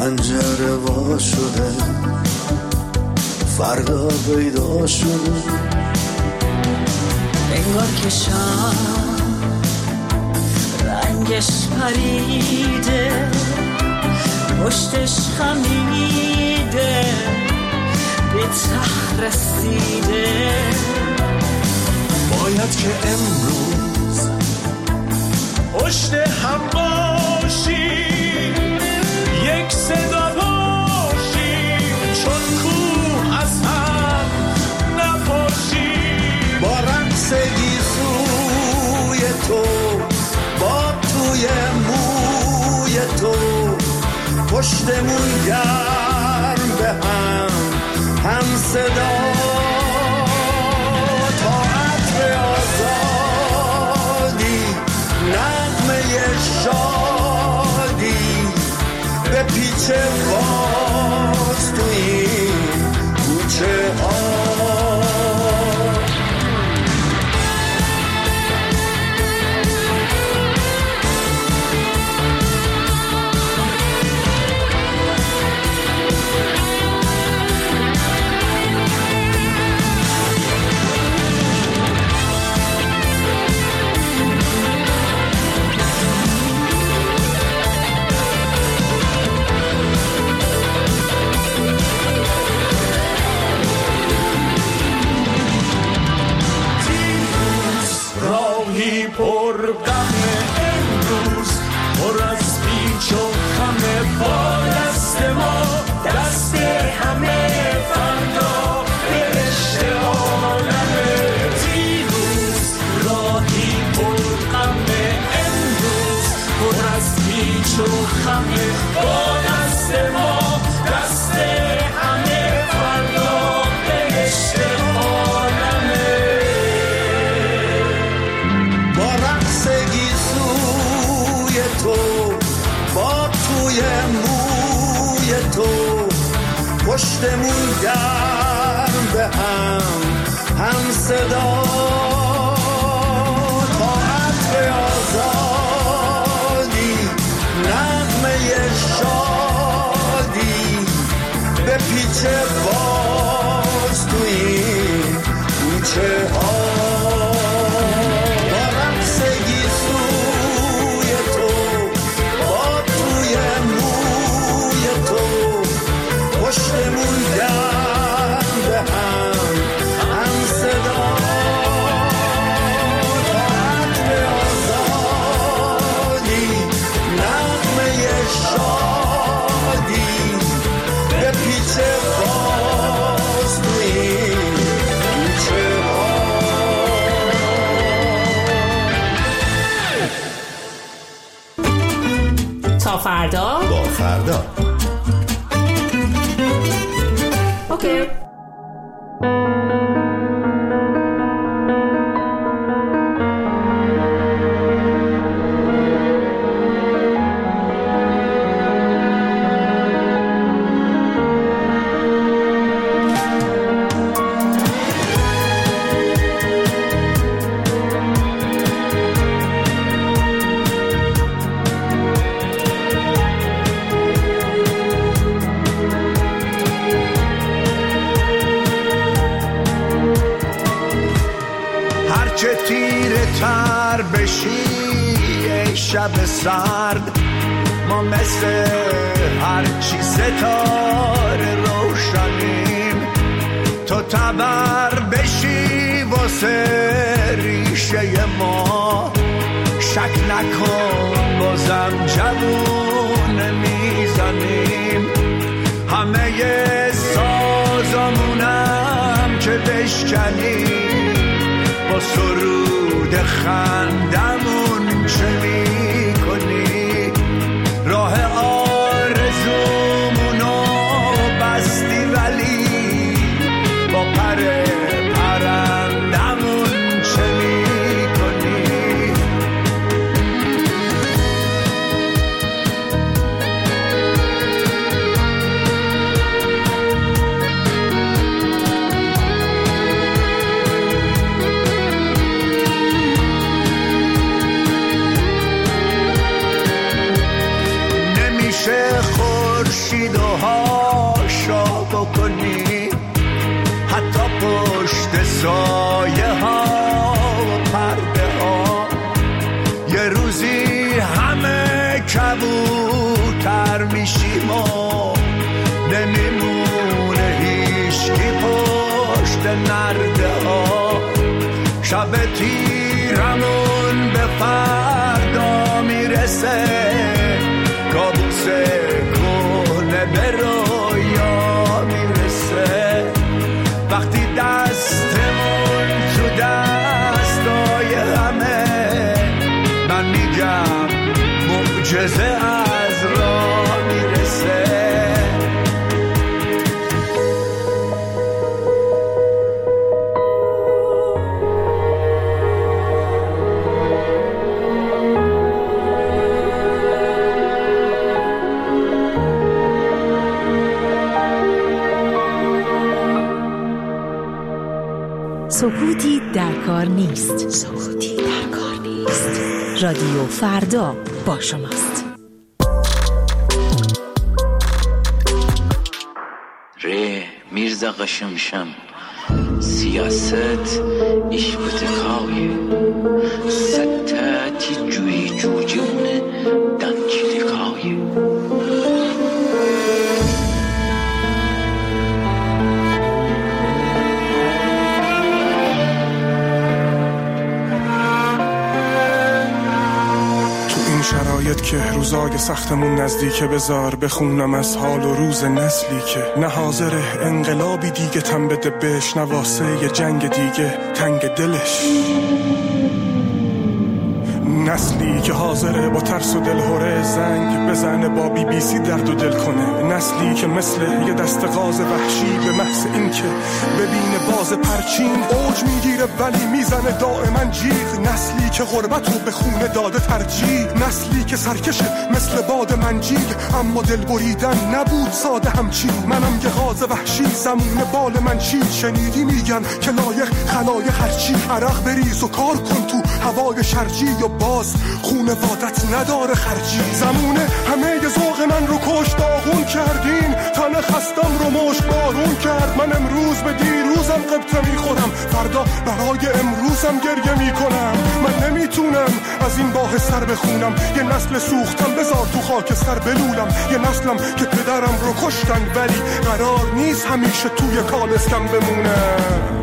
پنجره وا شده، فردا پیدا شده. انگار که شب رنگش پریده، پشتش خمیده، به ته رسیده. باید که امروز پشت هم باشیم، یک صدا باشیم، چون کوه از هم نپاشیم. با رقص گیسوی تو، با توی موی تو، پشتمون گرم به هم صدا. تا عطر آزادی، نغمه شادی، به پیچ باز تو این کوچه ها. پر غم امروز، پر از پیچ و خم، با دست ما دست همه فردا برشته عالمه. دیروز راهی پر غم امروز، پر از پیچ و خم، با دست ما دست همه فردا برشته عالمه. تو با توی موی تو، پشتمون گرم به هم صدا. تا عطر آزادی، نغمه شادی، به پیچ باز تو این کوچه ها. پشتمون گرم به هم صدا. تا عطر آزادی، نغمه شادی، به پیچ باز تو این کوچه ها. تا فردا با فردا. اوکی. چه تیره تر بشی ای شب سرد، ما مثل هرچی ستاره روشنیم. تو تبر بشی واسه ریشه ما، شک نکن بازم جوون میزنیم. همه سازمونم که بشکنیم، با سرود خندمون چه می کنی؟ راه آرزومونو بستی ولی با پر پرندمون چه می کنی؟ نرده ها، شب تیرمون به فردا میرسه، کابوس کنه به رویا میرسه، وقتی دستمون تو دستای همه، من میگم معجزه از راه میرسه. سکوتی در کار نیست. سکوتی در کار نیست. رادیو فردا با شماست. ره میرزا قشمشم سیاست iş بتکایه ستاتی جوی جوجونه دنچی تکایه شرایط که روزای سختمون نزدیکه، بذار بخونم از حال و روز نسلی که نه حاضر انقلابی دیگه تن بده بهش، نه واسه یه جنگ دیگه تنگ دلش، نسلی که حاضره با ترس و دلهوره زنگ بزنه، با BBC درد و دل کنه، نسلی که مثل یه دست غاز وحشی به محض این که ببینه باز پرچین اوج میگیره ولی میزنه دائما جیغ، نسلی که غربت رو به خونه داده ترجیح، نسلی که سرکشه مثل باد منجیل، اما دل بریدن نبود ساده همچین، منم یه غاز وحشی زمون بال من چی، شنیدی میگن که لایق خلایق هرچی، عرق بریز و کار کن تو هوای شرجی، و باز خونوادت نداره خرجی، زمونه همه ی ذوق من رو کش داغون کردین، تن خستم رو مشت بارون کرد، من امروز به دیروزم قبطه میخورم، فردا برای امروزم گریه میکنم، من نمیتونم از این باه سر بخونم، یه نسل سوختم بذار تو خاک سر بلولم، یه نسلم که پدرم رو کشتن ولی قرار نیست همیشه توی کالسکم بمونم.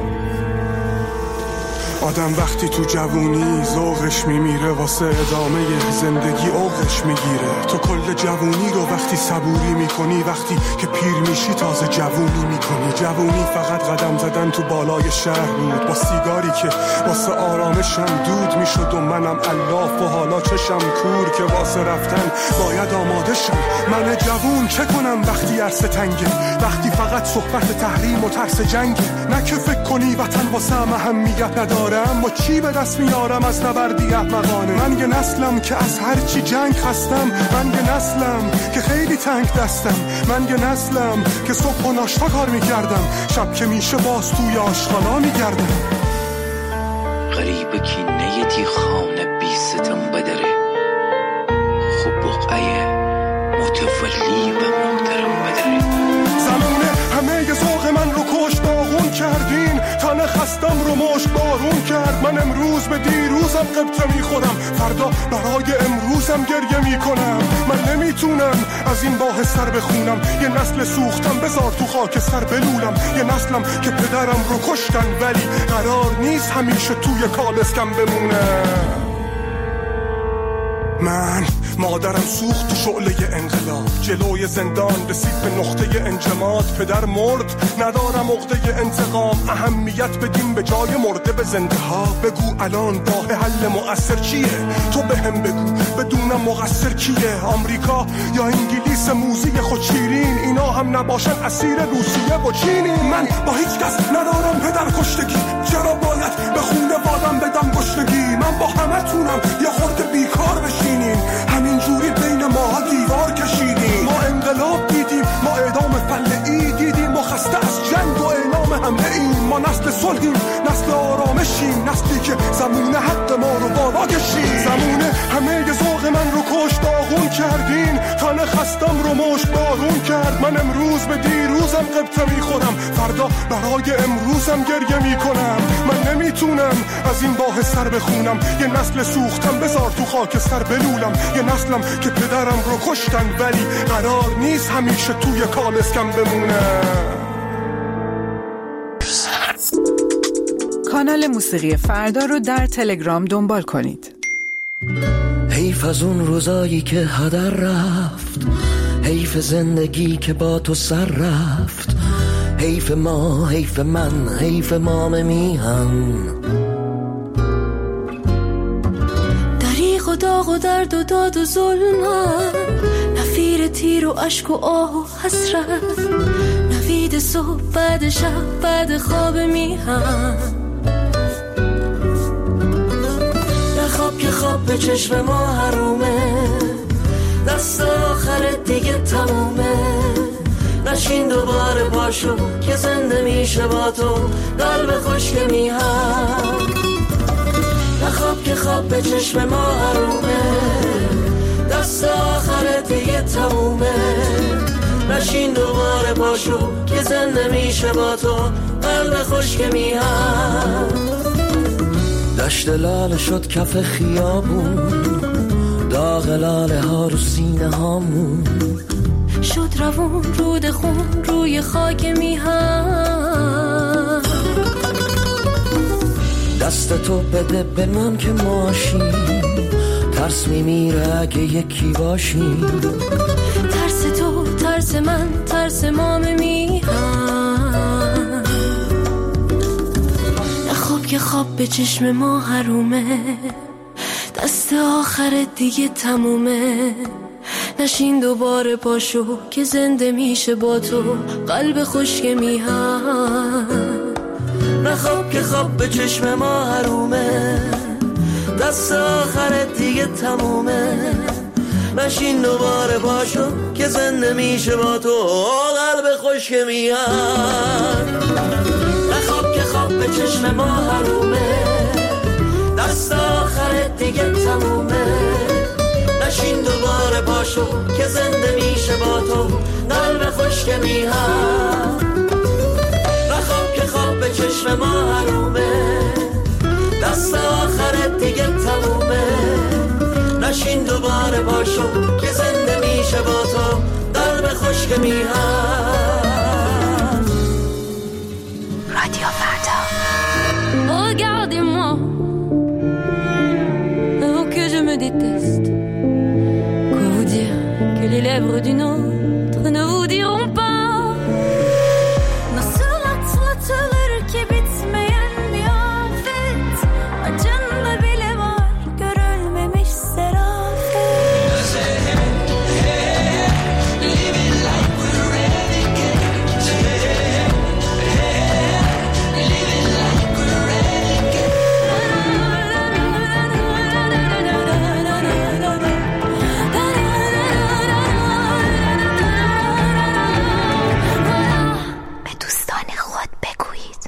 آدم وقتی تو جوونی ذوقش میمیره، واسه ادامه زندگی اوقش میگیره، تو کل جوونی رو وقتی صبوری میکنی، وقتی که پیر میشی تازه جوونی میکنی، جوونی فقط قدم زدن تو بالای شهر بود، با سیگاری که واسه آرامشم دود میشد و منم الاف و حالا چشم کور که واسه رفتن باید آماده شم، من جوون چه کنم وقتی عرصه تنگه، وقتی فقط صحبت تحریم و ترس جنگه، نه که فکر کنی وطن واسه اهمیت نداره، اما چی به دست میارم از نبردی احمقانه، من یه نسلم که از هر چی جنگ خستم، من یه نسلم که خیلی تنگ دستم، من یه نسلم که صبح و ناشتا کار میکردم، شب که میشه باز توی آشغالا میگردم. غریب کی نیتی خانه بی ستم بدره، خوب بقعه متولی به محترم بدره، زمونه همه ی ذوق من رو کش داغون کردین، تن خستم رو مشت بارون کرد، من امروز به دیروزم قبطه میخورم، فردا برای امروزم گریه میکنم، من نمیتونم از این باه سر بخونم، یه نسل سوختم بذار تو خاک سر بلولم، یه نسلم که پدرم رو کشتن ولی قرار نیست همیشه توی کالسکم بمونم. من مادرم سوخت تو شعله انقلاب، جلوی زندان رسید به نقطه انجماد، پدر مرد ندارم عقده انتقام، اهمیت بدیم به جای مرده به زنده ها، بگو الان راه حل مؤثر چیه، تو بهم بگو بدونم مقصر کیه، آمریکا یا انگلیس موزی خود شیرین، اینا هم نباشن اسیر روسیه و چینی، من با هیچ کس ندارم پدر کشتگی، چرا باید به خونوادم بدم گشتگی، من با همه تونم یه خورده بیکار بشینیم، همین جوری بین ما دیوار کشیدیم، ما انقلاب دیدیم، ما اعدام فلعی دیدیم، ما خسته از جنگ و اعلام حمله ایم، ما نسل صلحیم، نسل آرامشیم، نسلی که زمون حق ما رو بالا کشید، زمونه همه ی ذوق من رو کش داغون کردین، تن خستم رو مشت بارون کرد، من امروز به دیروزم قبطه میخورم، فردا برای امروزم گریه میکنم، من نمیتونم از این باه سر بخونم، یه نسل سوختم بذار تو خاک سر بلولم، یه نسلم که پدرم رو کشتن ولی قرار نیست همیشه توی کالسکم بمونم. کانال موسیقی فردا رو در تلگرام دنبال کنید. حیف از اون روزایی که هدر رفت، حیف زندگی که با تو سر رفت، حیف ما، حیف من، حیف مام میهن. دریغ و داغ و درد و داد و ظلمم، نفیر تیر و عشق و آه و حسرت، نوید صبح بعد شب بعد خواب میهن. خواب که خواب به چشم ما حرومه، دست آخرت دیگه تمومه. نشین دوباره پاشو که زنده میشه با تو قلب خشک میهن. نخواب که خواب به چشم ما حرومه، دست آخرت دیگه تمومه. نشین دوباره پاشو که زنده میشه با تو قلب خشک میهن. دشت لاله شد کف خیابون، داغ لاله ها رو سینه هامون، شد روون رود خون روی خاک میهن. دست تو بده به من که ماشیم، ترس میمیره اگه یکی باشیم. ترس تو، ترس من، ترس مام میهن. نخواب که خواب به چشم ما حرومه، دست آخرت دیگه تمومه. نشین دوباره پاشو که زنده میشه با تو قلب خشک میهن. نخواب که خواب به چشم ما حرومه، دست آخرت دیگه تمومه. نشین دوباره پاشو که زنده میشه با تو قلب خشک میهن. نخواب که خواب به چشم ما حرومه، دست آخرت دیگه تمومه. نشین دوباره پاشو که زنده میشه با تو قلب خشک میهن. نخواب که خواب به چشم ما حرومه، دست آخرت دیگه تمومه. نشین دوباره پاشو که زنده میشه با تو قلب خشک میهن. رادیو فردا. Regardez-moi, oh que je me déteste. Quoi vous dire que les lèvres d'une autre ne vous diront pas. Nasıl atlatılır ki bitmeyen bir afet, acında bile var görülmemiş serafet. Living like we're renegades. Living like we're renegades. به دوستان خود بگویید.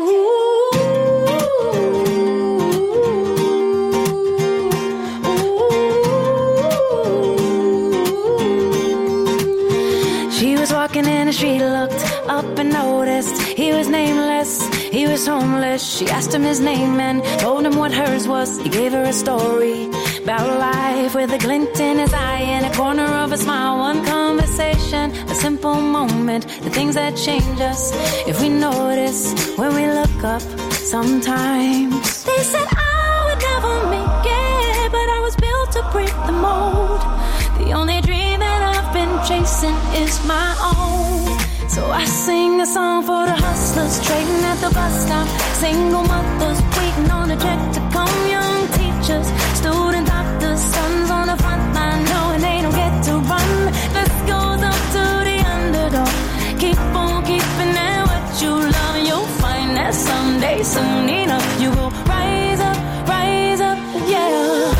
She was walking in the street, looked up and noticed he was nameless, he was homeless. She asked him his name and told him what hers was. He gave her a story about life with a glint in his eye and a corner of a smile. One conversation, a simple moment, the things that change us if we notice when we look up sometimes. They said I would never make it, but I was built to break the mold. The only dream that I've been chasing is my own. So I sing a song for the hustlers trading at the bus stop, single mothers waiting on a check to come, young teachers, student doctors, sons on the front line knowing they don't get to run. This goes up to the underdog. Keep on keeping at what you love and you'll find that someday, soon enough, you will rise up, yeah.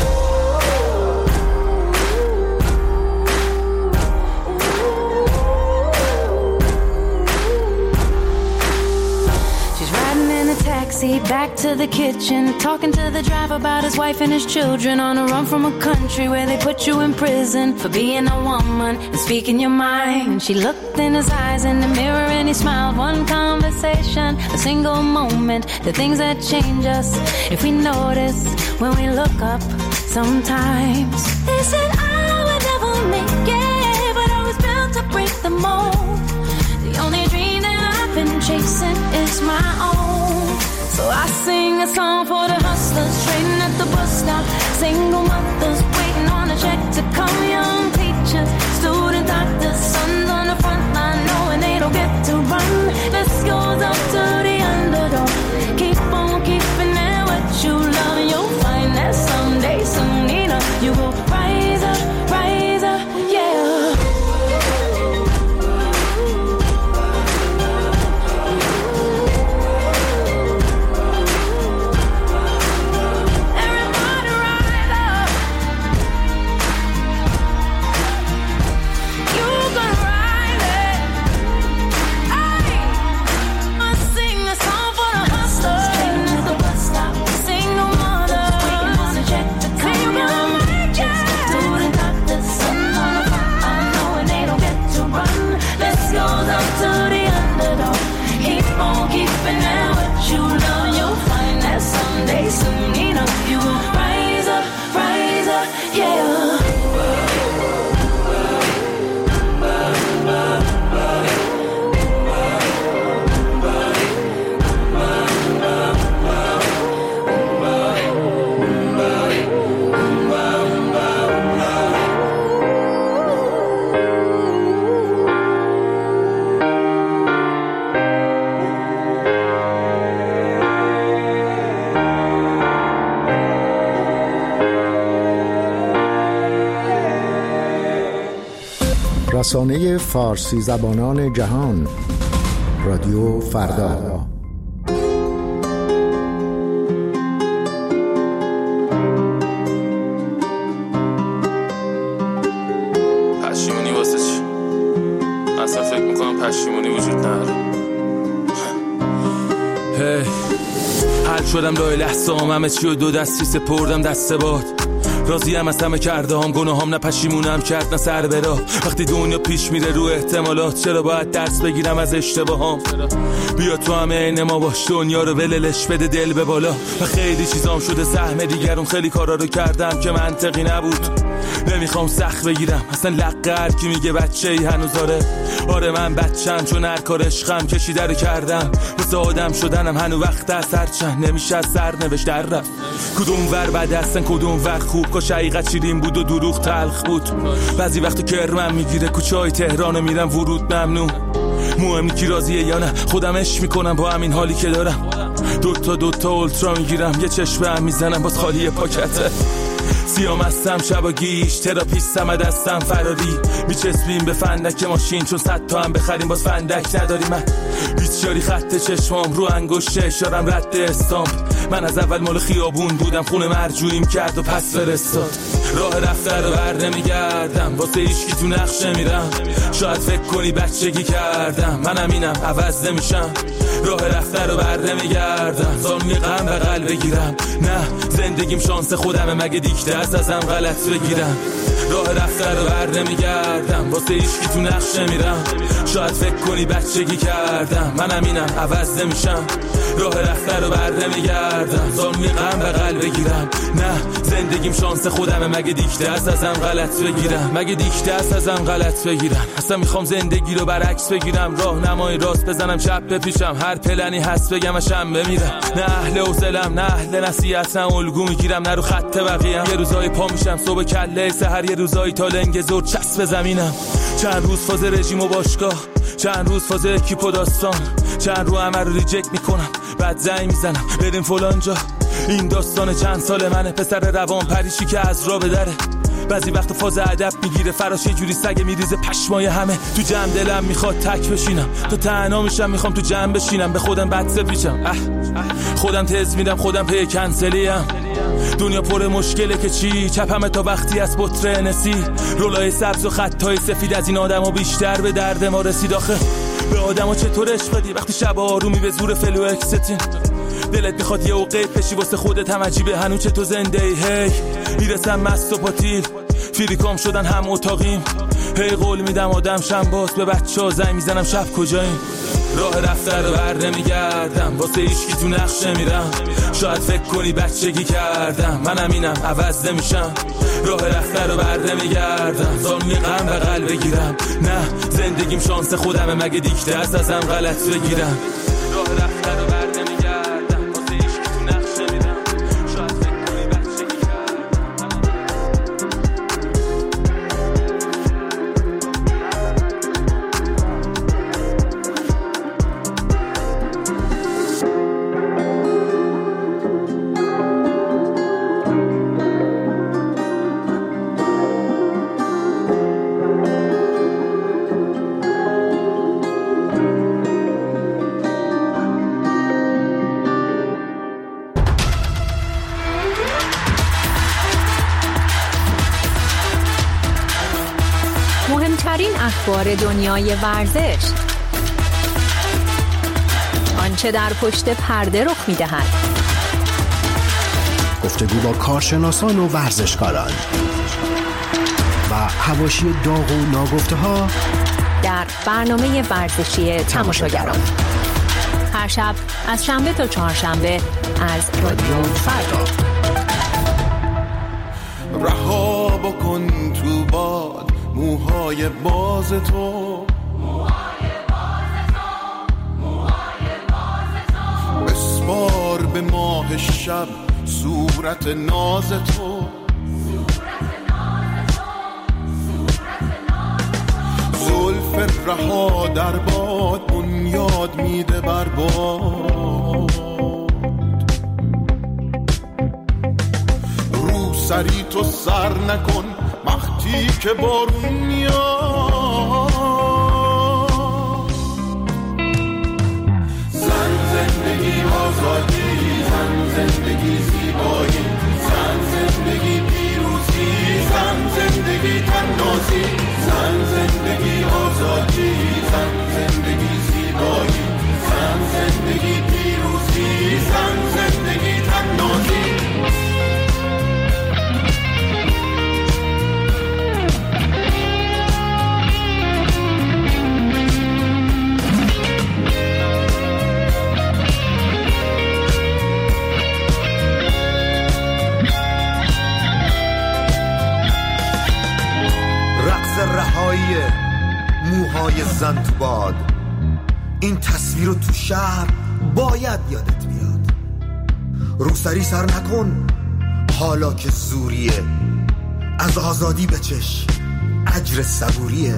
Taxi back to the kitchen, talking to the driver about his wife and his children, on a run from a country where they put you in prison for being a woman and speaking your mind. She looked in his eyes in the mirror and he smiled. One conversation, a single moment, the things that change us if we notice when we look up sometimes. They said I would never make it, but I was built to break the mold. The only dream that I've been chasing is my own. So So I sing a song for the hustlers trading at the bus stop, single mothers waiting on a check to come, young teachers, student doctors, sons on the front line knowing they don't get to run. This goes up to the underdog. Keep on keeping it what you love, and you'll find that someday, soon enough, you will rise up, yeah. Soon enough, you will rise up, yeah. رسانه فارسی زبانان جهان، رادیو فردا. پشیمونی واسه چی؟ اصلا فکر میکنم پشیمونی وجود نداره. حل شدم لای لحظه همه چی و دو دستی سپردم دست باد. راضیم از همه کرده هم، گناهام نه پشیمونم کرد نه سر برا. وقتی دنیا پیش میره رو احتمالات، چرا باید درس بگیرم از اشتباهام؟ بیا تو همه عین ما باش، دنیا رو وللش بده دل به بالا. و خیلی چیزام شده سهم دیگرون، خیلی کارا رو کردم که منطقی نبود. نمیخوام سخت بگیرم اصلا لقه هر کی میگه بچه‌ای هنوز آره من بچم، چون هر کار عشقم کشیده رو کردم. واسه آدم شدنم هنو وقت از هر چند نمیشه از سرنوشت در رفت. کدوم ور بد هستن کدوم ور خوب، کاش حقیقت شیرین بود و دروغ تلخ بود. بعضی وقت کرمم میگیره کوچه های تهران میرم ورود ممنوع. مهم کی راضیه یا نه، خودم عشق میکنم با همین حالی که دارم. دوتا اولترا میگیرم، یه چشم هم میزنم باز خالی پاکته. سیام هستم شبا گیش، تراپیستم دستم فراری. میچسبیم به فندک ماشین چون 100 تا هم بخریم باز فندک نداری. من بیچاری خط چشمام رو انگشت اشارم رد استامپ. من از اول مال خیابون بودم، خونه مرجوعیم کرد و پس فرستاد. راه رفته رو بر نمیگردم، واسه هیچکی تو نقش نمیرم. شاید فکر کنی بچگی کردم، منم اینم عوض نمیشم. راه رفته رو بر نمیگردم، زانوی غم بغل بگیرم. نه زندگیم شانس خودمه، مگه دیکته ازم غلط بگیرم. راه رفته رو بر نمیگردم، واسه هیچکی تو نقش نمیرم. شاید فکر کنی بچگی کردم، منم اینم عوض نمیشم. راه رفته رو بر نمیگردم، زانوی غم بغل بگیرم. نه زندگیم شانس خودمه، مگه دیکته ازم غلط بگیرم. مگه دیکته ازم غلط بگیرم. اصلا میخوام زندگی رو برعکس بگیرم، راهنمای راست بزنم چپ بپیشم. هر پلنی هست بگم اشم بمیرم. نه اهل حوصله‌ام نه اهل نصیحتم، الگو میگیرم نه رو خط بقیه‌ام. یه روزای پا میشم صبح کله سحر، یه روزای تا لنگ زور چسب زمینم. چند روز فاز رژیم و باشگاه، چند روز فاز اکیپ و داستان، چند رو همه رو ریجکت میکنم بعد زنگ میزنم بریم فلان جا. این داستان چند سال منه، پسر روان پریشی که از راه بدره. بعضی وقت فاز ادب میگیره فراش، یه جوری سگ میریزه پشمای همه. تو جمع دلم میخواد تک بشینم، تو تنها میشم میخوام تو جمع بشینم. به خودم بد سپیچم، خودم تز میدم خودم پی کنسلیم. دنیا پر مشکله که چی، چپمه تا وقتی از بطر نسی. رولای سبز و خطای سفید از این آدمو بیشتر به درد ما رسید. آخه به آدمو چطور عشق بدی وقتی شب آرومی به زور فلو اکستین. دلت میخواد یه اوقات پشی واسه خودت هم عجیبه هنو چه تو زنده ای. هی میرسم مست و پاتیل، فریکام شدن هم اتاقیم. هی قول میدم آدم شم باز، به بچه ها زنگ میزنم شب کجاییم. راه رفته رو بر نمیگردم، واسه هیچکی تو نقش نمیرم. شاید فکر کنی بچگی کردم، منم اینم عوض نمیشم. راه رفته رو بر نمیگردم، زانوی غم بغل بگیرم. نه زندگیم شانس خودمه، مگه دیکته ازم غلط بگیرم. راه رفته رو بر نمیگردم، واسه اخبار دنیای ورزش، آنچه در پشت پرده رخ می‌دهد، گفتگو با کارشناسان و ورزشکاران و حواشی داغ و ناگفته‌ها در برنامه ورزشی تماشاگران. هر شب از شنبه تا چهارشنبه از رادیو فردا. رها بکن تو باد موهای باز تو، بسپار به ماه شب صورت ناز تو، زلف رها در باد بنیاد میده بر باد، رو سری تو سر نکن وقتی که بارون میاد، زن زندگی آزادی، زن زندگی زیبایی، زن زندگی پیروزی، زن زندگی تنازی، زن زندگی آزادی، زن زندگی زیبایی، زن زندگی پیروزی، زن زندگی تنازی. رهایی موهای زن تو باد، این تصویر رو تو شهر باید یادت بیاد، روسری سر نکن حالا که زوریه، از آزادی بچش اجر صبوریه،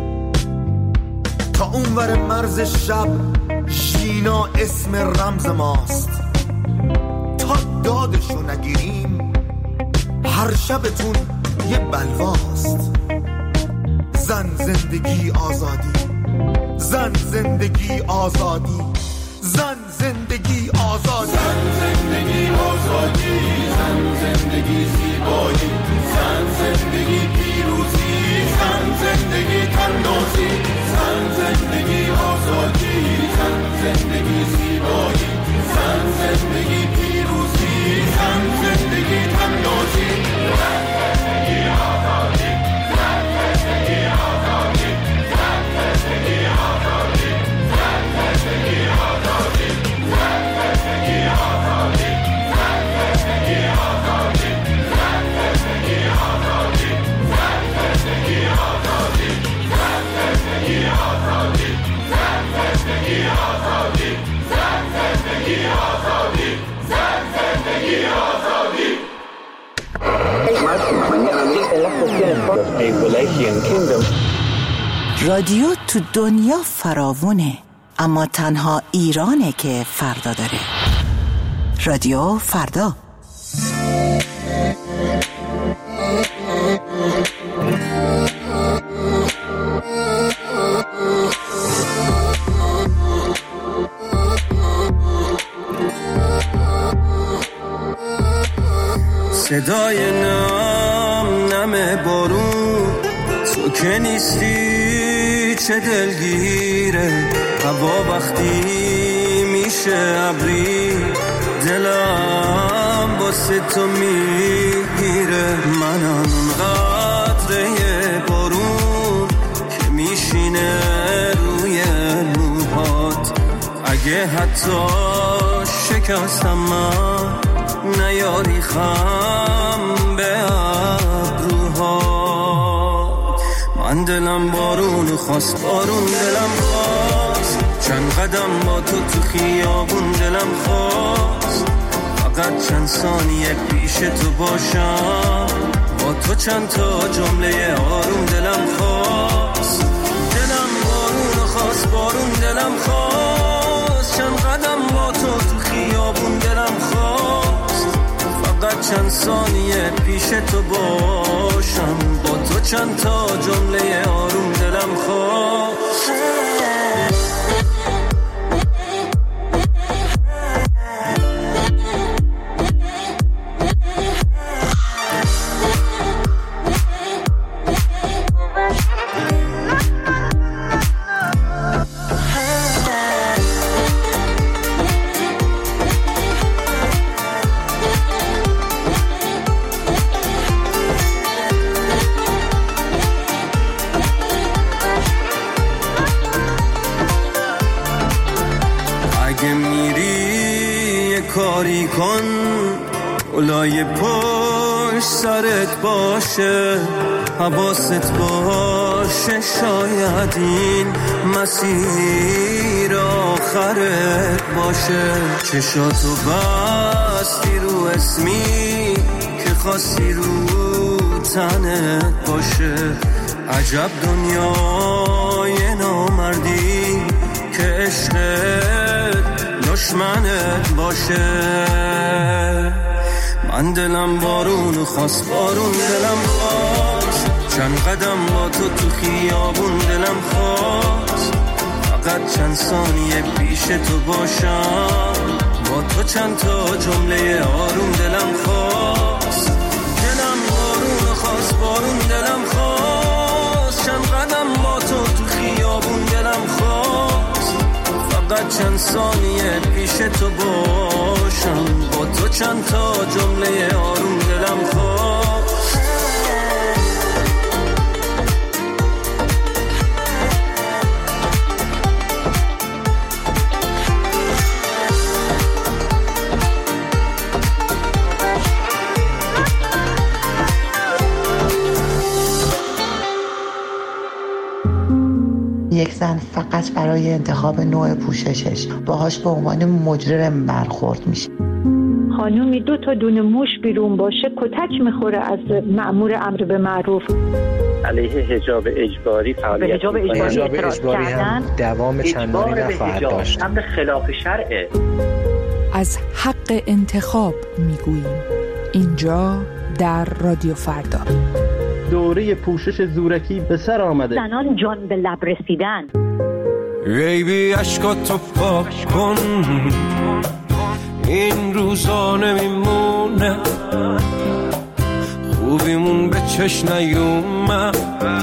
تا اونور مرز شب ژینا اسم رمز ماست، تا دادشو نگیریم هر شبتون یه بلواست، زن زندگی آزادی، زن زندگی آزادی، زن زندگی آزادی، زن زندگی آزادی، زن زندگی زیبایی، زن زندگی پیروزی، زن زندگی تنازی، زن زندگی آزادی، زن زندگی زیبایی، زن زندگی پیروزی، زن زندگی تنازی، زن زندگی آزادی، زن زندگی آزادی، زن زندگی آزادی، زن زندگی آزادی، زن زندگی آزادی، زن زندگی آزادی، زن زندگی آزادی، زن زندگی آزادی، زن زندگی آزادی، زن زندگی آزادی، زن زندگی آزادی، زن زندگی آزادی. رادیو تو دنیا فراوونه، اما تنها ایرانه که فردا داره. رادیو فردا. صدای نم بارون، تو که نیستی چه دلگیره، هوا وقتی میشه ابری، دلم واسه تو میگیره، منم قطره بارون که میشینه روی موهات، اگه حتی شکستم من نیاری خم به ابروها، من دلم بارون خواست، بارون دلم خواست، چند قدم با تو خیابون دلم خواست، فقط چند ثانیه پیش تو باشم، با تو چند تا جمله آروم دلم خواست، دلم بارون خواست، بارون دلم خواست، چند قدم با تو خیابون دلم خواست، فقط چند ثانیه پیش تو باشم، با تو چند تا جمله آروم دلم خواست. اگه میری یه کاری کن اولای پشت سرت باشه حواست باشه شاید این مسیر آخرت باشه چشاتو بستی رو اسمی که خواستی رو تنت باشه عجب دنیای نامردی که عشقت دشمنت باشه من دلم بارون خواست بارون دلم خواست چند قدم با تو خیابون دلم خواست فقط چند ثانیه پیش تو باشم با تو چند تا جمله آروم دلم خواست دلم بارون خواست بارون دلم خواست چند قدم با تو خیابون دلم خواست فقط چند ثانیه پیش تو باشم با تو چند تا جمله آروم دلم خواست یک زن فقط برای انتخاب نوع پوششش باهاش به عنوان مجرم برخورد میشه. خانومی 2 تا دونه موش بیرون باشه کتک میخوره از مأمور امر به معروف. علیه حجاب اجباری فعالیت حجاب اجباری هم دوام چندانی نخواهد داشت. امر خلاف شرعه. از حق انتخاب میگوییم اینجا در رادیو فردا. دوره پوشش زورکی به سر آمده. زنان جان به لب رسیدن. بیبی عشقاتو پاک کن این روزا نمیمونه خوبیمون به چش نیومد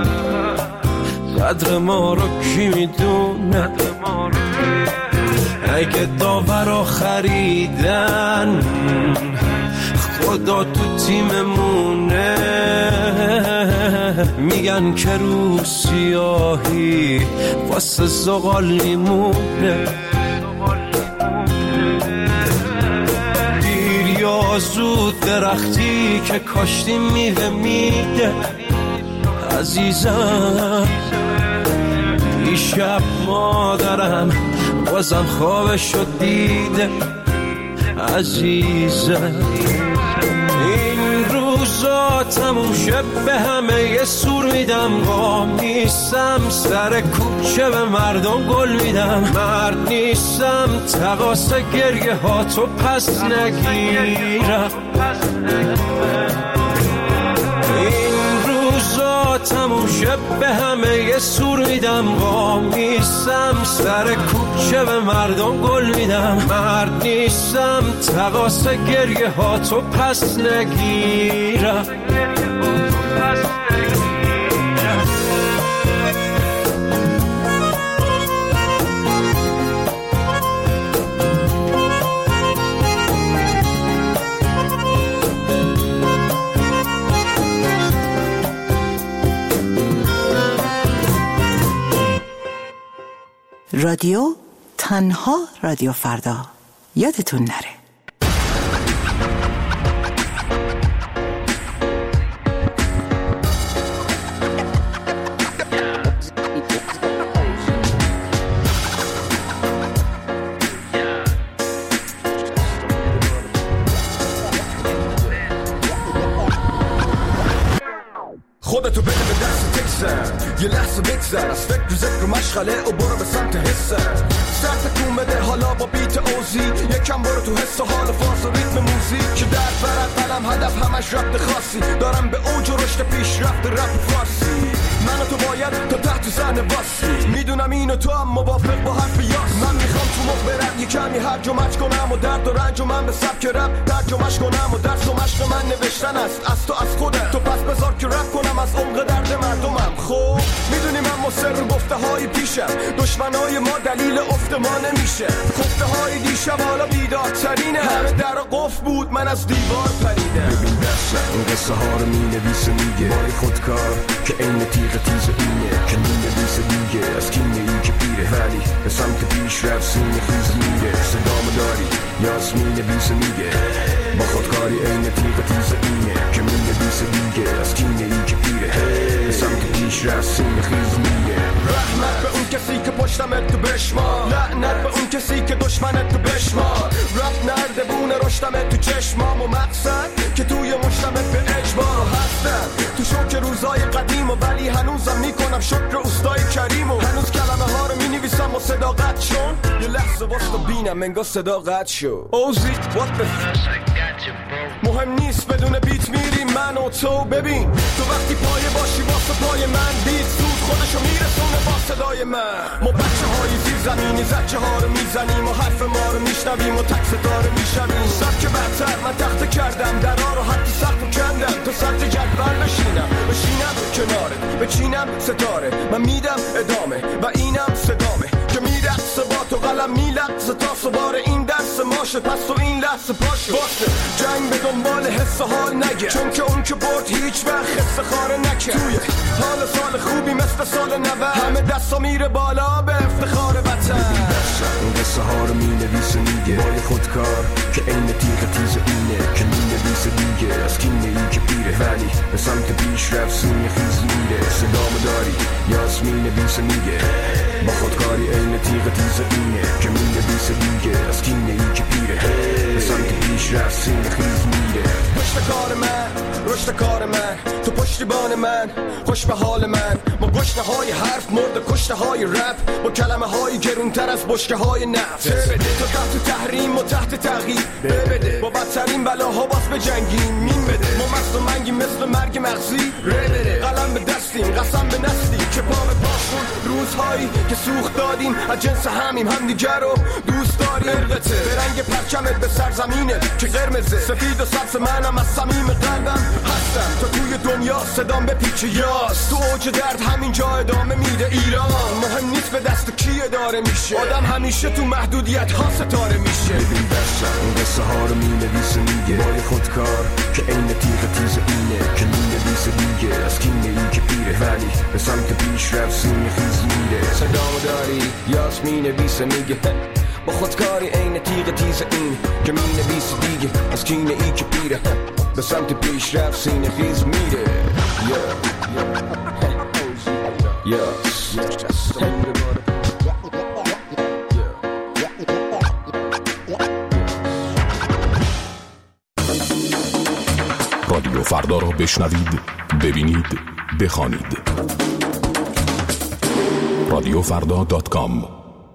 قدر ما رو کی میدونه اگه داورا خریدن خدا تو تیممونه میگن که رو سیاهی واسه زغال میمونه دیر یا زود درختی که کاشتی میوه میده عزیزم دیشب مادرم بازم خوابشو دیده عزیزم این روزا تموم شب به همه یه سور میدم قام نیستم سر کوچه به مردم گل میدم مرد نیستم تقاس گریه ها تو پس نگیرم این روزا تموم شب به همه یه سور میدم قام نیستم سر کوچه به مردم گل میدم مرد نیستم تقاس گریه ها تو پس نگیرم رادیو تنها رادیو فردا یادتون نره. خودتو بده به دست تکسر یه لحظه بگذر از فکر و ذکر و مشغله و برو به سمت حسر سرت کون بده حالا با بیت اوزی یکم برو تو حس و حال فاز و ریتم موزیک که در برد قلم هدف همش ربط خاصی دارم به اوج و رشد پیش رفت رپ فارسی من و تو باید تا تحت زن باسی میدونم اینو تو هم موافق با حرف یاس من میخوام تو مخ برد یه کمی هرج و مچ کنم و درد و رنج و من به سبک رپ ترجمه‌اش کنم و درس و مشق من نوشتن است از تو از خودت تو پس بذار که رپ کنم از عمق درد مردمم خب میدونی من مصر گفته های پیشم دشمنای ما دلیل افت ما نمیشه خفته های دیشب حالا بیدارترینه همه در قفل بود من از دیوار پریدم ببین دستم این قصه ها رو مینویسه میگه بای خودکار که این تیغ تیز اینه که مینویسه دیگه از کینه ای که پیره ولی به سمت پیش رفت سینه خیز میگه میگه صدامو داری یاسمین بیسه میگه با خودکاری عین تیغ تیز اینه که مینویسه دیگه از کینه ای که پیره به سمت پیش رفت سینه خیز میگه رحمت به اون کسی که پشتمت تو بشما لعنت به اون کسی که دشمنت تو بشما رفت نردبونه رشتمت تو چشمام و مقصد که توی مشتمت به اجبار هستم تو شوک روزای قدیم و ولی هنوزم میکنم شکر اوستای کریم و هنوز کلمه ها رو مینویسم و صداقت شون یه لحظه واسه بینم انگار صداقت شو اوزی what the مهم نیست بدون بیت میریم من و تو ببین تو وقتی پایه باشی واسه پای من بیت زود خودشو میرسونه با صدای من ما بچه های زیر زمینی زچه ها رو میزنیم و حرف ما رو میشنویم و تک ستاره میشویم سبک برتر من تخته کردم درها رو حتی سخت و کندم تو سطح جدول بشینم کناره بچینم ستاره من میدم ادامه و اینم صدامه که میرقصه با تو قلم میلقصه تا سوار این درس ماشه پس تو این لحظه پاشه واسه جنگ به دنبال حس و حال نگه چون که اون که برد هیچ وقت حس خاره نکه توی حال سال خوبی مثل سال 90 همه دستا میره بالا به افتخار وطن این قصه ها رو مینویسه میگه بای خودکار که عین تیغ تیز اینه که مینویسه دیگه از کینه ای که پیره ولی به سمت پیش رفت سینه خیز میره صدامو داری یاسمین بیسه میگه با خودکاری عین تیغ تیز اینه که مینویسه دیگه از کینه ای که پیره به سمت پیش رفت سینه خیز میره رشد کار من تو پشتیبان من خوش به حال من با گشنه های حرف مرد کشته های رپ با کلمه های گرونتر از بشکه های نفت تو تحت تحریم و تحت تغییر بده با بدترین بلاها باز به جنگیم مین بده ما مست و منگیم مثل مرگ مغزی بده قلم به دستیم قسم به نسلی که پا به پاشون روزهایی که سوخت دادیم از جنس همیم همدیگر رو دوست داریم ارقته به رنگ پرچمت به سرزمینه که قرمزه سفید و سبز منم از صمیم قلبم هستم تا توی دنیا صدام به پیچ یاس تو اوج درد همینجا ادامه میده ایران مهم نیست به دست کی اداره میشه آدم همیشه تو محدودیت ها ستاره میشه ببین دستم این قصه ها رو مینویسه میگه بای خودکار که عین تیغ تیز اینه که مینویسه دیگه از کینه ای که پیره ولی به سمت پیش رفت سینه خیز میره صدامو داری یاسمین بیسه میگه با خودکاری عین تیغ تیز این که مینویسه دیگه از کینه ای که پیره به سمت پیش رفت سینه خیز میره رادیو فردا را بشنوید، ببینید، بخوانید. رادیوفردا.com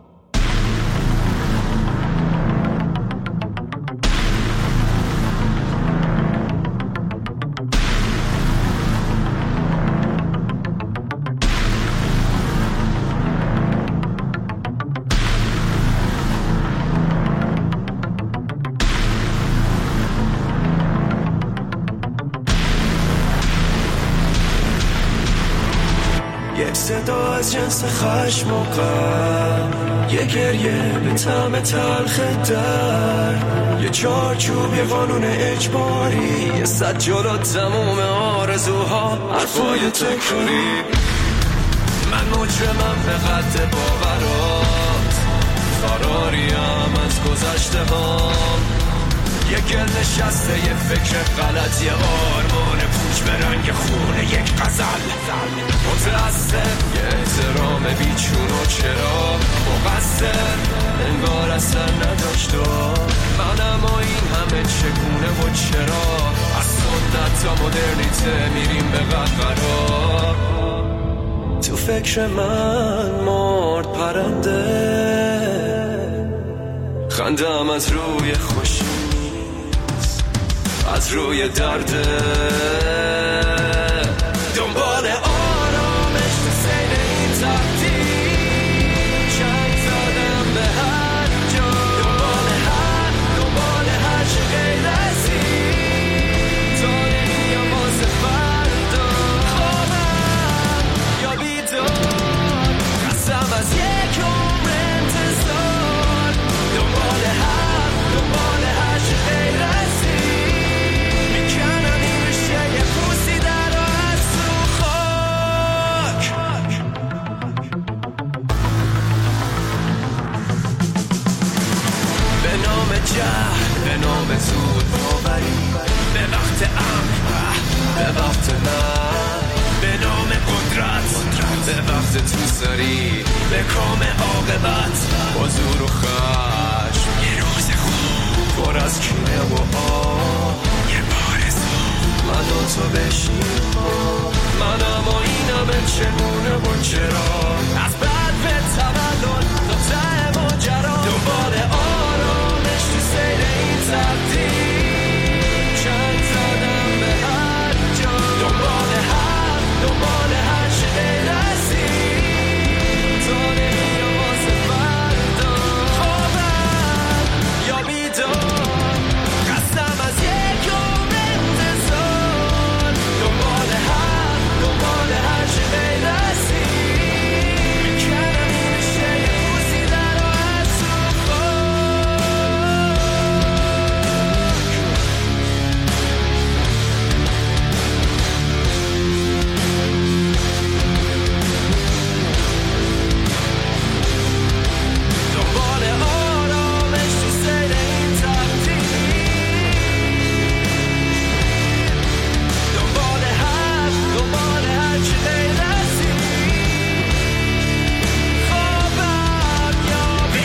یک صدا از جنس خشم و غم، یه گریه به طعم تلخ درد، یه چارچوب، یه قانون اجباری، یه صد جلو تموم آرزوها، حرفای تکراری. من مجرمم به قد باورات، فراریم از گذشته هام، یه گل نشسته، یه فکر غلط، یه آرمان پوچ به رنگ خونه، یک غزل متأثر، یه احترام بیچون و چرا مقصر، انگار اصلا نداشت من، اما این همه چگونه و چرا، از سنت تا مدرنیته میریم به قهقرا. تو فکر من مرد پرنده، خندم از روی خوشی، از روی درده، دنبال آرامش تو سیر این تقدیر، چند زدم به هر جا، دنبال هر چه غیر از این، تا نمیم واسه فردا، خوابم یا بیدار، قسم از یک عمر انتظار، دنبال هر چه غیر از این، میکنم این رشه یه پوسیده جهل، به نام زود باوری، به وقت امر، به وقت مرگ، به نام قدرت، به وقت توسری، به کام عاقبت، با زور و خشم، یه روز خوب پر از کینه و یه بار من و تو بشیم منم و اینم چگونه و چرا، از بعد به تولد تا ته ماجرا، دنبال آرامش تو سیر این تبدیل، چند زدم به هر جا، دنبال هر چه غیر ازی، تا نمیام واسه فردا، خوابم یا بیدار، قسم از یک عمر انتظار، دنبال هر چه غیر ازی، میکنم این شه یه روزی در و از دنبال آرامش تو سیر این تبدیل، دنبال هر چه غیر ازی، خوابم یا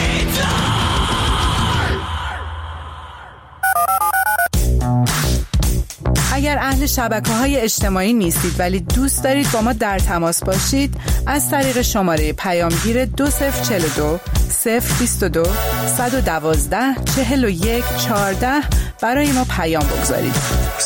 بیدار. اگر اهل شبکه‌های اجتماعی نیستید ولی دوست دارید با ما در تماس باشید، از طریق شماره پیامگیر 2042 022 112 41 14 برای ما پیام بگذارید.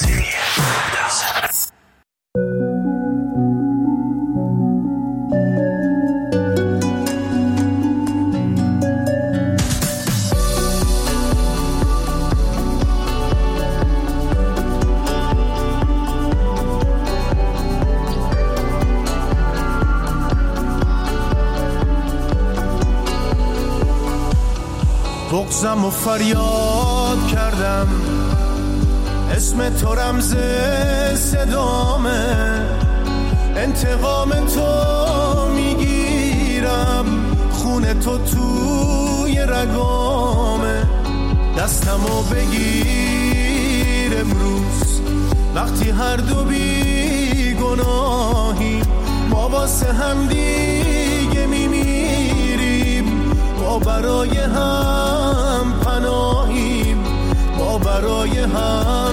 بغضم و فریاد کردم، اسم تو رمز صدامه، انتقام تو میگیرم، خون تو توی رگامه، دستمو بگیر امروز وقتی هر دو بی گناهیم، ما واسه هم دیگه میمیریم، ما برای هم پناهیم، ما برای هم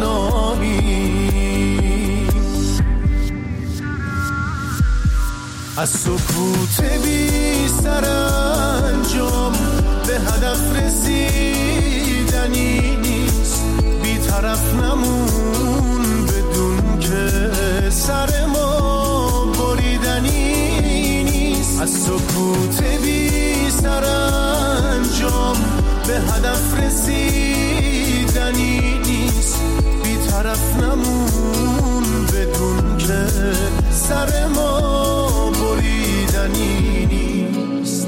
پناهیم، از سکوت بی سرانجام به هدف رسیدنی نیست، بی طرف نمون بدون که سر ما بریدنی نیست، از سکوت بی سرانجام به هدف رسیدنی نیست، بی طرف نمون بدون که سر ما بریدنی نیست.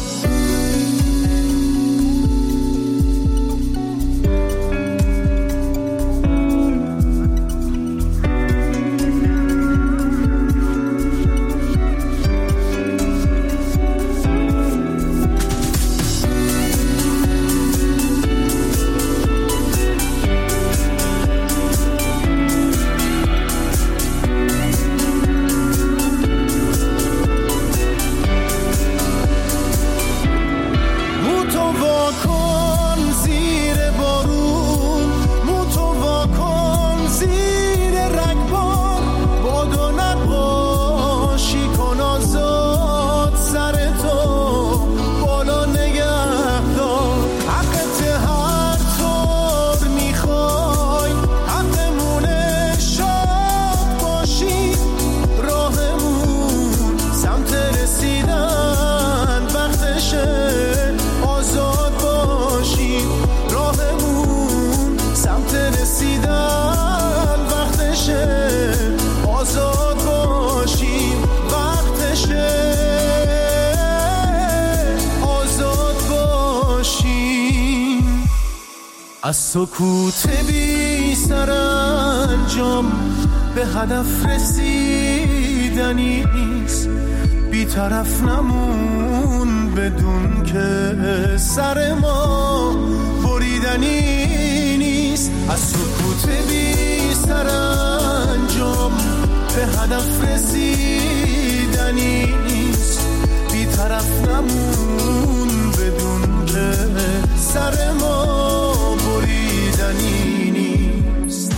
از سکوت بی سرانجام به هدف رسیدنی نیست، بی طرف نمون بدون که سر ما بریدنی بریدنی نیست، از سکوت بی سرانجام به هدف رسیدنی نیست، بی طرف نمون بدون که سر ما بریدنی نیست.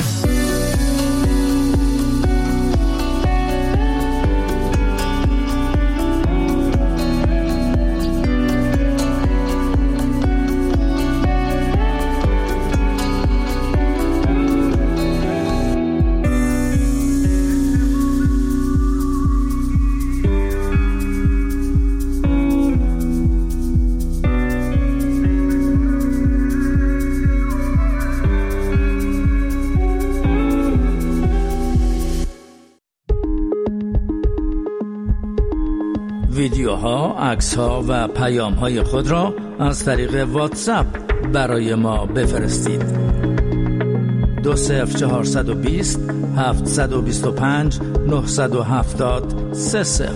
ویدیوها، عکس‌ها و پیام‌های خود را از طریق واتساپ برای ما بفرستید. 20420 725 970 30.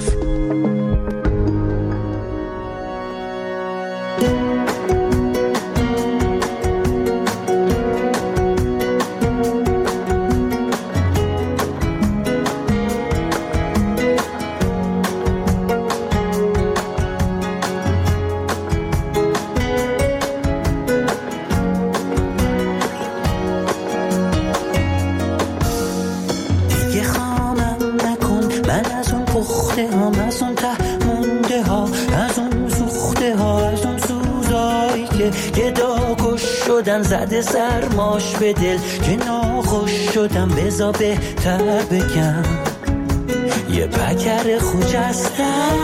زده سرماش به دل که ناخوش شدم، بزا بهتر بگم یه پکر خوجستم.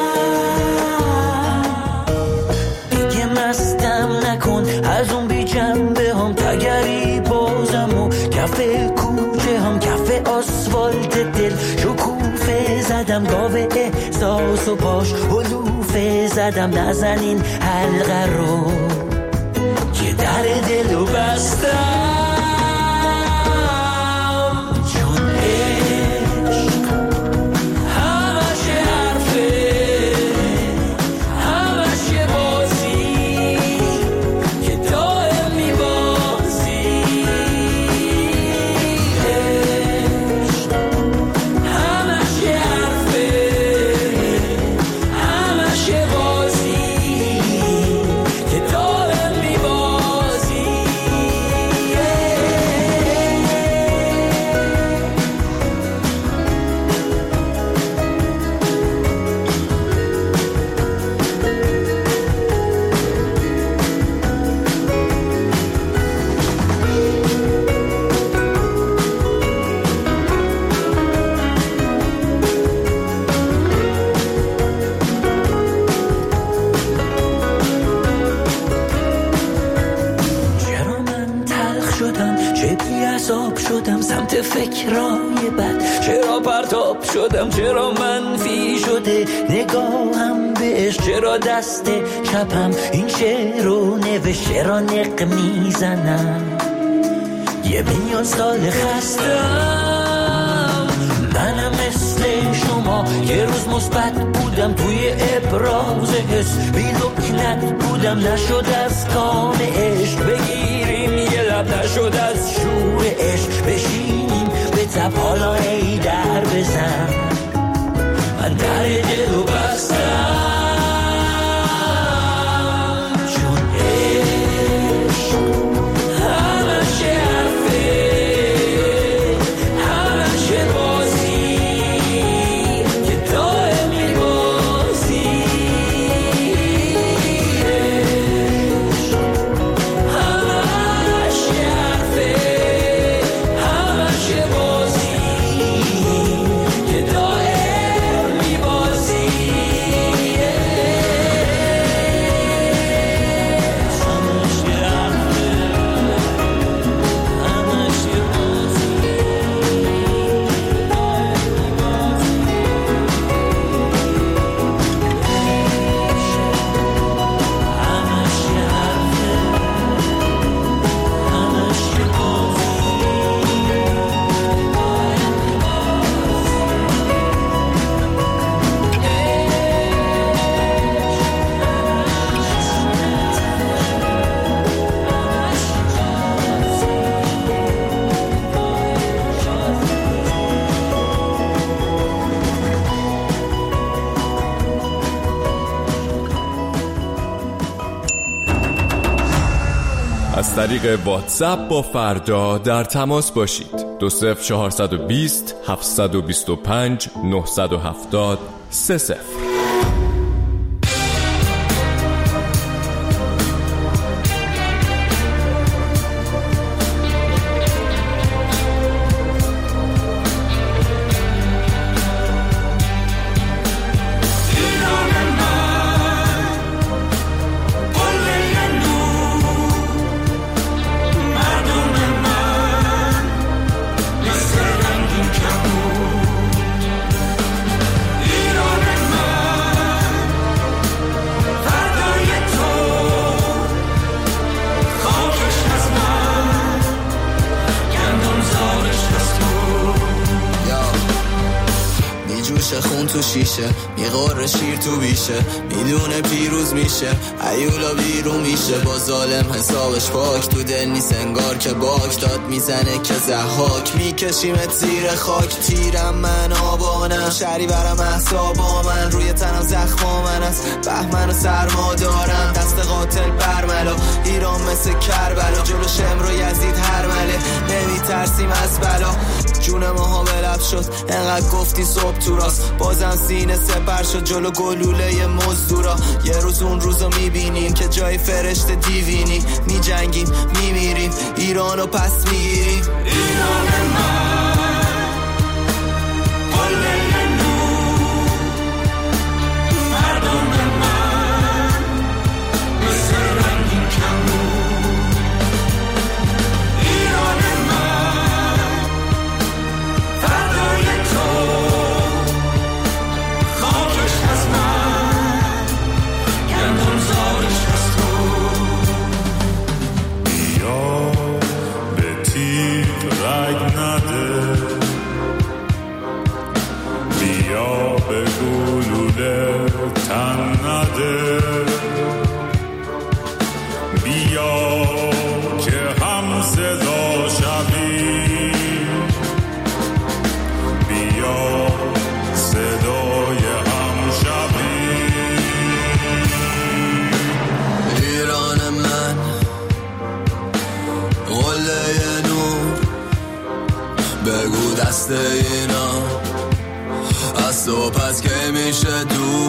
دیگه مستم نکن از اون بی جنبه هم، تگری بازم و کف کوچه هم، کف آسفالت دل شکوفه زدم، گاوه احساس و پاش حلوفه زدم، نزنین حلقه رو در دلو بستم، چون عشق همش حرفه، همش بازی که دائم میبازی. عشق همش حرفه، همش بازی که دائم سمت فکرای بد، چرا پرتاب شدم، چرا منفی شده نگاهم بهش، چرا دست چپم این شعر رو نوشت، چرا نق میزنم یه میلیون سال خستم. منم مثل شما یه روز مثبت بودم، توی ابراز حس بی لکنت بودم، نشد از کام عشق بگیریم یه لب، نشد از شور عشق بشینیم به تب، حالا ای در بزن من در دلو بستم، چون عشق همش حرفه، همش بازی که دائم میبازی. عشق همش حرفه، همش بازی که دائم از طریق واتساپ با فردا در تماس باشید. 20420 725 970 30. خون تو شیشه میقاره شیر تو بیشه میدونه پیروز میشه ایولا بیرون میشه با ظالم حسابش پاک تو دل نیست انگار که باک داد میزنه که زحاک میکشیمت زیر خاک تیرم من آبانم شری برم احسابا من روی تنم زخما من است بهمن و سرما دارم دست قاتل برملا ایران مثل کربلا جلو شمر و یزید هرمله نمیترسیم از بلا جون ماها بلب شد انقدر گفتی صبح تو راست بازم سینه سپر شد جلو گلوله مزدورا یه روز اون روزو میبینیم که جای فرشته دیوینی میجنگیم میمیریم ایرانو پس میگیریم ایران من قله نور مردم من مثل رنگین کمون ایران من فردای تو خاکش از من گندم زارش از تو بیا به تیغ رگ نده بیا به گلوله تن نده بیا که هم صدا شوی بیا صدای هم شوی ایران من قله نور بگو دست اینا از تو پس که میشه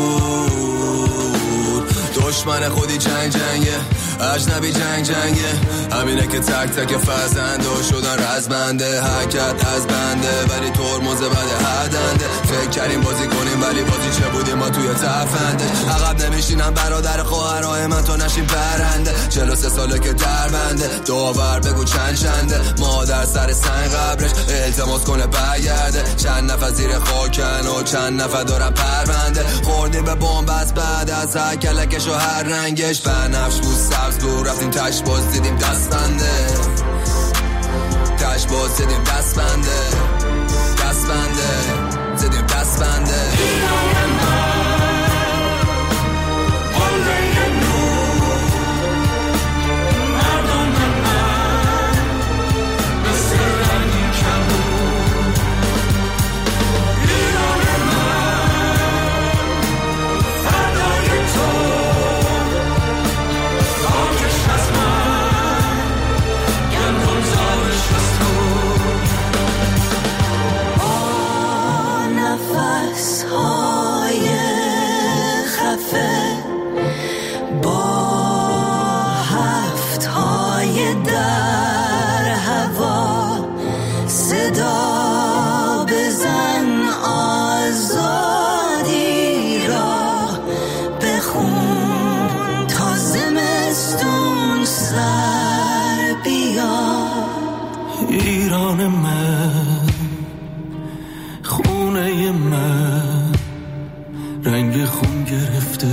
دور دشمن خودی جنگ جنگه اجنبی جنگ جنگه همینه که تک تک فرزنده شدن رزمنده حرکت از بنده ولی ترمز بده هدنده فکر کردیم بازی کنیم ولی بازی چه بودیم ما توی تفنده عقب نمیشینم برادر خواهرای من تو نشین پرنده 43 ساله که در بنده داور بگو چند چنده مادر سر سنگ قبرش التماس کنه برگرده چند نفر زیر خاکن و چند نفر دارن پرونده خوردیم به بمب از بعد از هر کلکش و هر رنگش بنفش بود سبز بود رفتیم تش باز دیدیم دست بنده تش باز دیدیم دست بنده دست بنده دیدیم دست بنده ایران من خونه من رنگ خون گرفته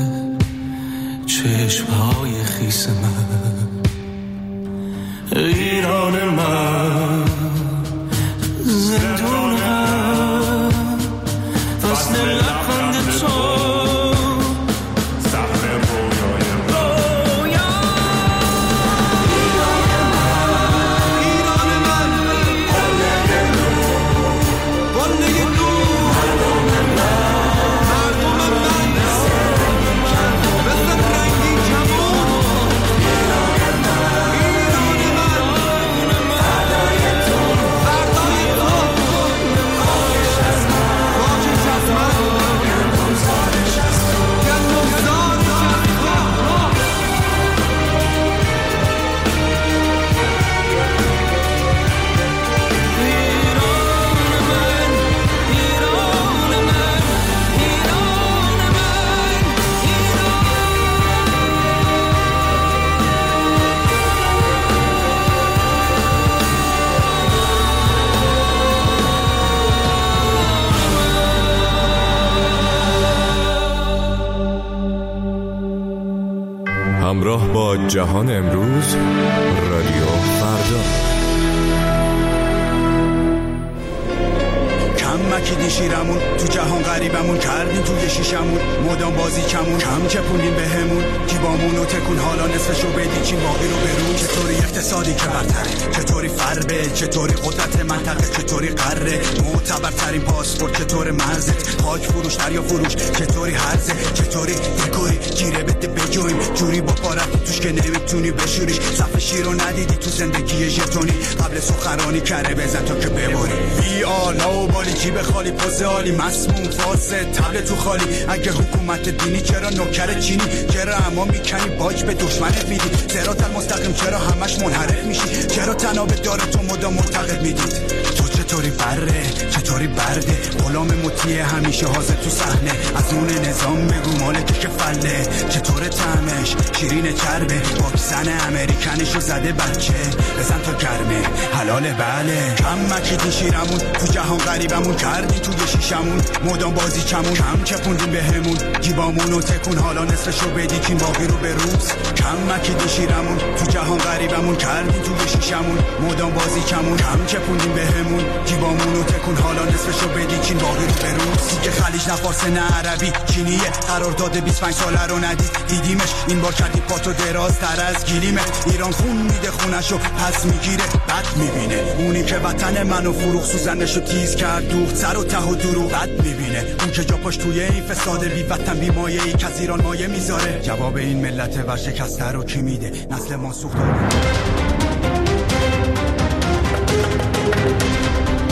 چشمهای خیس من ایران من زندون من وصل لبخند تو همراه با جهان امروز، رادیو فردا. مکیدی شیرمون تو جهان غریبمون کردیم توی شیشمون مدام بازی کمون کم چپونیم بهمون جیبامونو تکون حالا نصفشو بدی چین باقی رو برون. چطوری اقتصادی که برتره، چطوری فربه، چطوری قدرت منطقه، چطوری قره معتبرترین پاسپورت، چطور مرزت پاک فروش دریا فروش، چطوری هرزه، چطوری دکوری گیره بده بجویم جوری با پارت توش که نمیتونی بشوریش. صف شیرو ندیدی تو زندگی ژتونی قبل سخنرانی کره بزن تا که ببری. بی آلا و بالی جیب خالی پوز عالی مسموم فاسد تبل تو خالی. اگه حکومت دینی چرا نوکر چینی، چرا اما میکنی باج به دشمنت میدی. صراط المستقیم چرا همش منحرف میشی، چرا تناب داره تو مدام معتقد میدید. تو چطوری بره، چطوری برده، غلام مطیع همیشه حاضر تو صحنه. از اون نظام بگو مالک که فله، چطور طعمش شیرین چربه، واکسن امریکنشو زده بچه بزن تا گرمه حلاله. بله کم مکیدی شیرمون تو جهان غریبمون کردی توی شیشمون مدام بازی کمون کم چپوندیم بهمون جیبامونو تکون حالا نصفشو بدی کین باقی رو به روز. کم مکیدی شیرمون تو جهان غریبمون کردی توی شیشمون مدام بازی کمون کم چپوندیم بهمون جیبامونو تکون حالا نصفشو بدی کین باقی رو به روز. که خلیج نه فارس نه عربی چینیه، قرارداد 25 ساله رو ندید دیدیمش، این بار کردی پاتو درازتر از گلیمه. ایران خون میده خونشو پس میگیره بد میبینه، اونی که وطن منو فروخ سوزنشو تیز کرد دوخت سر و ته و دروغ بد میبینه. اون که جا پاش توی این فساد بی وطن بی مایه ای که از ایران مایه میذاره. جواب این ملت ورشکسته رو کی میده؟ نسل ما سوخت.